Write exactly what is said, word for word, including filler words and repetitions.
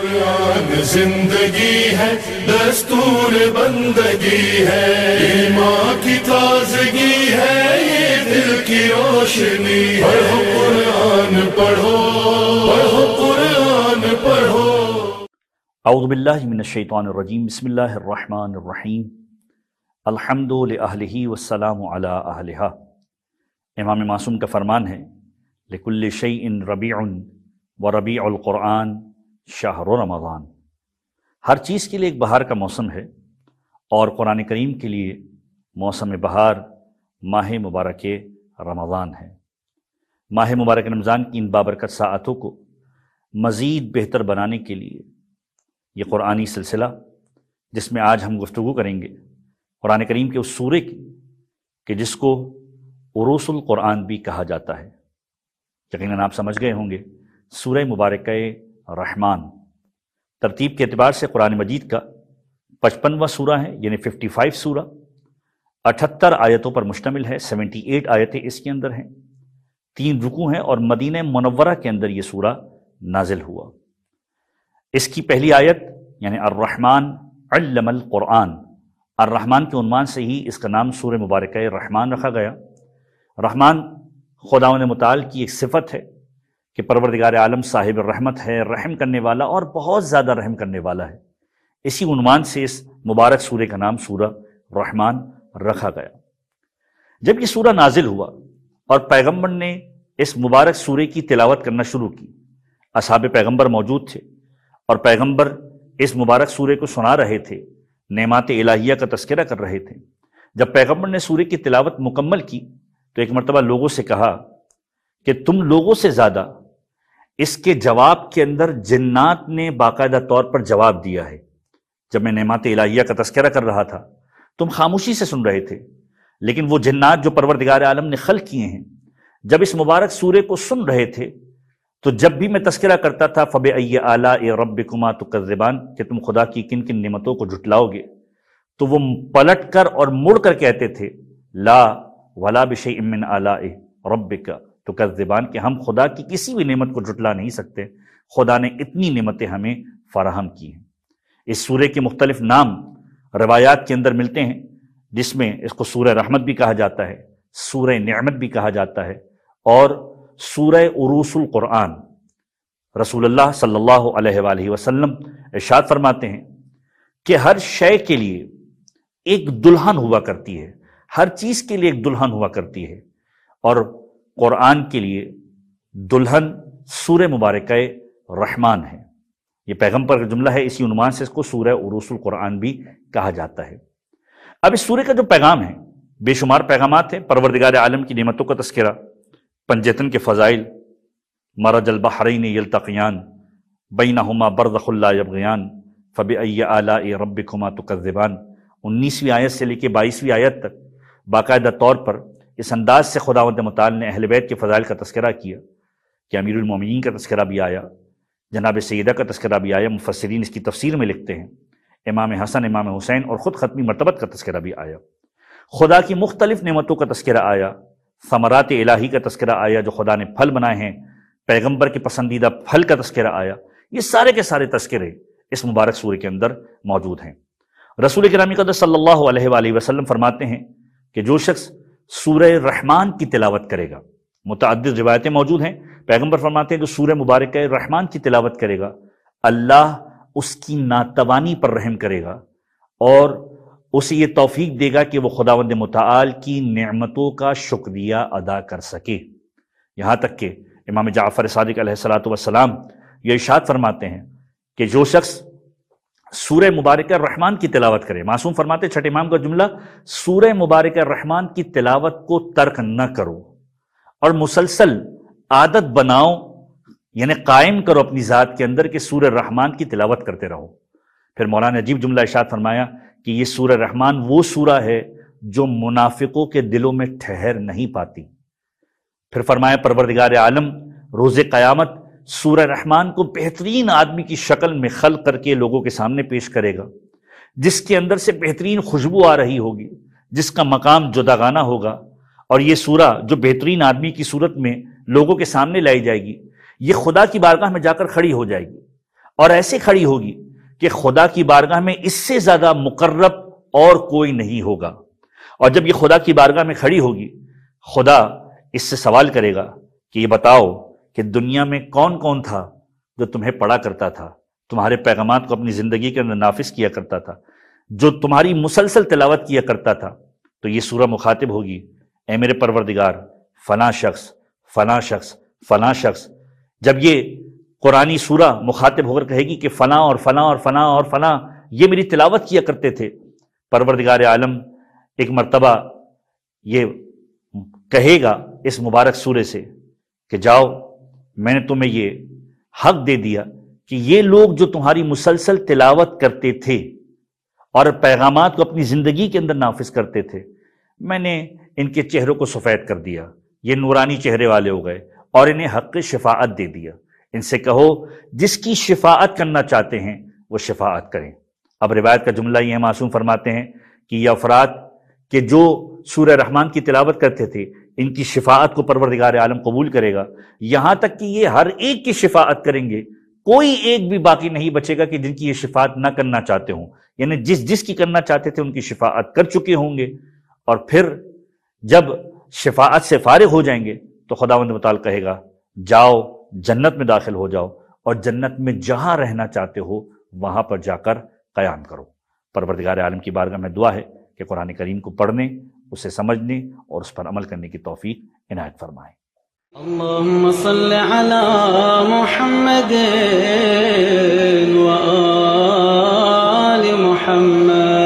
قرآن زندگی ہے، دستور بندگی ہے، ایمان کی تازگی ہے، یہ دل کی روشنی ہے۔ پڑھو قرآن پڑھو، پڑھو قرآن پڑھو۔ اعوذ باللہ من الشیطان الرجیم، بسم اللہ الرحمن الرحیم، الحمد لأہلہ والسلام علی اہلہا۔ امام معصوم کا فرمان ہے، لکل شیء ربیع وربیع القرآن شہر رمضان۔ ہر چیز کے لیے ایک بہار کا موسم ہے، اور قرآن کریم کے لیے موسم بہار ماہ مبارک رمضان ہے۔ ماہ مبارک رمضان کی ان بابرکت ساعتوں کو مزید بہتر بنانے کے لیے یہ قرآنی سلسلہ، جس میں آج ہم گفتگو کریں گے قرآن کریم کے اس سورے کی کہ جس کو عروس القرآن بھی کہا جاتا ہے۔ یقیناً آپ سمجھ گئے ہوں گے، سورہ مبارکہ رحمان ترتیب کے اعتبار سے قرآن مجید کا پچپنواں سورہ ہے، یعنی ففٹی فائیو سورہ، اٹھتر آیتوں پر مشتمل ہے، سیونٹی ایٹ آیتیں اس کے اندر ہیں، تین رکوع ہیں، اور مدینہ منورہ کے اندر یہ سورہ نازل ہوا۔ اس کی پہلی آیت یعنی الرحمن علم القرآن، الرحمن کے عنوان سے ہی اس کا نام سورہ مبارکہ رحمان رکھا گیا۔ رحمان خداوند متعال کی ایک صفت ہے کہ پروردگار عالم صاحب الرحمت ہے، رحم کرنے والا، اور بہت زیادہ رحم کرنے والا ہے۔ اسی عنوان سے اس مبارک سورہ کا نام سورہ رحمان رکھا گیا۔ جب یہ سورہ نازل ہوا اور پیغمبر نے اس مبارک سورہ کی تلاوت کرنا شروع کی، اصحاب پیغمبر موجود تھے اور پیغمبر اس مبارک سورہ کو سنا رہے تھے، نعمات الہیہ کا تذکرہ کر رہے تھے۔ جب پیغمبر نے سورہ کی تلاوت مکمل کی تو ایک مرتبہ لوگوں سے کہا کہ تم لوگوں سے زیادہ اس کے جواب کے اندر جنات نے باقاعدہ طور پر جواب دیا ہے۔ جب میں نعمات الہیہ کا تذکرہ کر رہا تھا تم خاموشی سے سن رہے تھے، لیکن وہ جنات جو پروردگار عالم نے خلق کیے ہیں، جب اس مبارک سورہ کو سن رہے تھے تو جب بھی میں تذکرہ کرتا تھا فَبِأَيِّ آلَاءِ رَبِّكُمَا تُكَذِّبَانِ کہ تم خدا کی کن کن نعمتوں کو جھٹلاؤ گے، تو وہ پلٹ کر اور مڑ کر کہتے تھے لا وَلَا بِشَيْءٍ مِّنْ آلَاءِ رَبِّكَ تُكَذِّبَانِ کہ ہم خدا کی کسی بھی نعمت کو جھٹلا نہیں سکتے، خدا نے اتنی نعمتیں ہمیں فراہم کی ہیں۔ اس سورہ کے مختلف نام روایات کے اندر ملتے ہیں، جس میں اس کو سورہ رحمت بھی کہا جاتا ہے، سورہ نعمت بھی کہا جاتا ہے، اور سورہ عروس القرآن۔ رسول اللہ صلی اللہ علیہ وآلہ وسلم ارشاد فرماتے ہیں کہ ہر شے کے لیے ایک دلہن ہوا کرتی ہے، ہر چیز کے لیے ایک دلہن ہوا کرتی ہے، اور قرآن کے لیے دلہن سورہ مبارکہ رحمان ہے۔ یہ پیغمبر کا جملہ ہے، اسی عنوان سے اس کو سورہ عروس القرآن بھی کہا جاتا ہے۔ اب اس سورہ کا جو پیغام ہے، بے شمار پیغامات ہیں۔ پروردگار عالم کی نعمتوں کا تذکرہ، پنجتن کے فضائل، مرج البحرین یلتقیان بینہما برزخ لا یبغیان فبأی آلاء ربکما تکذبان، انیسویں آیت سے لے کے بائیسویں آیت تک باقاعدہ طور پر اس انداز سے خداوند متعال نے اہل بیت کے فضائل کا تذکرہ کیا کہ امیر المومنین کا تذکرہ بھی آیا، جناب سیدہ کا تذکرہ بھی آیا، مفسرین اس کی تفسیر میں لکھتے ہیں امام حسن، امام حسین، اور خود ختمی مرتبت کا تذکرہ بھی آیا۔ خدا کی مختلف نعمتوں کا تذکرہ آیا، ثمرات الہی کا تذکرہ آیا جو خدا نے پھل بنائے ہیں، پیغمبر کے پسندیدہ پھل کا تذکرہ آیا۔ یہ سارے کے سارے تذکرے اس مبارک سورہ کے اندر موجود ہیں۔ رسول گرامی قدس صلی اللہ علیہ وآلہ وسلم فرماتے ہیں کہ جو شخص سورہ رحمان کی تلاوت کرے گا، متعدد روایتیں موجود ہیں، پیغمبر فرماتے ہیں جو سورہ مبارکہ رحمان کی تلاوت کرے گا، اللہ اس کی ناتوانی پر رحم کرے گا اور اسے یہ توفیق دے گا کہ وہ خداوند متعال کی نعمتوں کا شکریہ ادا کر سکے۔ یہاں تک کہ امام جعفر صادق علیہ الصلوۃ والسلام یہ ارشاد فرماتے ہیں کہ جو شخص سورہ مبارکہ رحمان کی تلاوت کرے، معصوم فرماتے چھٹے امام کا جملہ، سورہ مبارکہ رحمان کی تلاوت کو ترک نہ کرو اور مسلسل عادت بناؤ، یعنی قائم کرو اپنی ذات کے اندر کہ سورہ رحمان کی تلاوت کرتے رہو۔ پھر مولانا عجیب جملہ ارشاد فرمایا کہ یہ سورہ رحمان وہ سورہ ہے جو منافقوں کے دلوں میں ٹھہر نہیں پاتی۔ پھر فرمایا پروردگار عالم روز قیامت سورہ رحمان کو بہترین آدمی کی شکل میں خلق کر کے لوگوں کے سامنے پیش کرے گا، جس کے اندر سے بہترین خوشبو آ رہی ہوگی، جس کا مقام جداگانہ ہوگا، اور یہ سورہ جو بہترین آدمی کی صورت میں لوگوں کے سامنے لائی جائے گی، یہ خدا کی بارگاہ میں جا کر کھڑی ہو جائے گی اور ایسے کھڑی ہوگی کہ خدا کی بارگاہ میں اس سے زیادہ مقرب اور کوئی نہیں ہوگا۔ اور جب یہ خدا کی بارگاہ میں کھڑی ہوگی، خدا اس سے سوال کرے گا کہ یہ بتاؤ کہ دنیا میں کون کون تھا جو تمہیں پڑھا کرتا تھا، تمہارے پیغامات کو اپنی زندگی کے اندر نافذ کیا کرتا تھا، جو تمہاری مسلسل تلاوت کیا کرتا تھا۔ تو یہ سورہ مخاطب ہوگی، اے میرے پروردگار، فلاں شخص فلاں شخص فلاں شخص۔ جب یہ قرآنی سورہ مخاطب ہو کر کہے گی کہ فلاں اور فلاں اور فلاں اور فلاں یہ میری تلاوت کیا کرتے تھے، پروردگار عالم ایک مرتبہ یہ کہے گا اس مبارک سورے سے کہ جاؤ، میں نے تمہیں یہ حق دے دیا کہ یہ لوگ جو تمہاری مسلسل تلاوت کرتے تھے اور پیغامات کو اپنی زندگی کے اندر نافذ کرتے تھے، میں نے ان کے چہروں کو سفید کر دیا، یہ نورانی چہرے والے ہو گئے، اور انہیں حق شفاعت دے دیا۔ ان سے کہو جس کی شفاعت کرنا چاہتے ہیں وہ شفاعت کریں۔ اب روایت کا جملہ یہ معصوم فرماتے ہیں کہ یہ افراد کہ جو سورہ رحمان کی تلاوت کرتے تھے، ان کی شفاعت کو پروردگار عالم قبول کرے گا، یہاں تک کہ یہ ہر ایک کی شفاعت کریں گے، کوئی ایک بھی باقی نہیں بچے گا کہ جن کی یہ شفاعت نہ کرنا چاہتے ہوں، یعنی جس جس کی کرنا چاہتے تھے ان کی شفاعت کر چکے ہوں گے۔ اور پھر جب شفاعت سے فارغ ہو جائیں گے تو خداوند متعال کہے گا جاؤ جنت میں داخل ہو جاؤ، اور جنت میں جہاں رہنا چاہتے ہو وہاں پر جا کر قیام کرو۔ پروردگار عالم کی بارگاہ میں دعا ہے کہ قرآن کریم کو پڑھنے، اسے سمجھنے اور اس پر عمل کرنے کی توفیق عنایت فرمائے۔ اللهم صل على محمد وآل محمد